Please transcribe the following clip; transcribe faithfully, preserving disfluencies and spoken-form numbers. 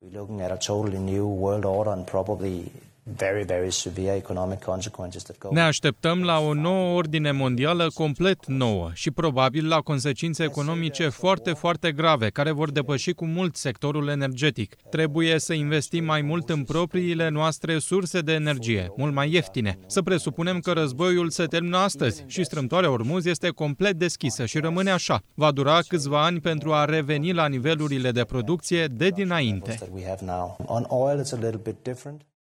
Ne așteptăm la o nouă ordine mondială complet nouă și probabil la consecințe economice foarte, foarte grave, care vor depăși cu mult sectorul energetic. Trebuie să investim mai mult în propriile noastre surse de energie, mult mai ieftine. Să presupunem că războiul se termină astăzi și strâmtoarea Ormuz este complet deschisă și rămâne așa. Va dura câțiva ani pentru a reveni la nivelurile de producție de dinainte.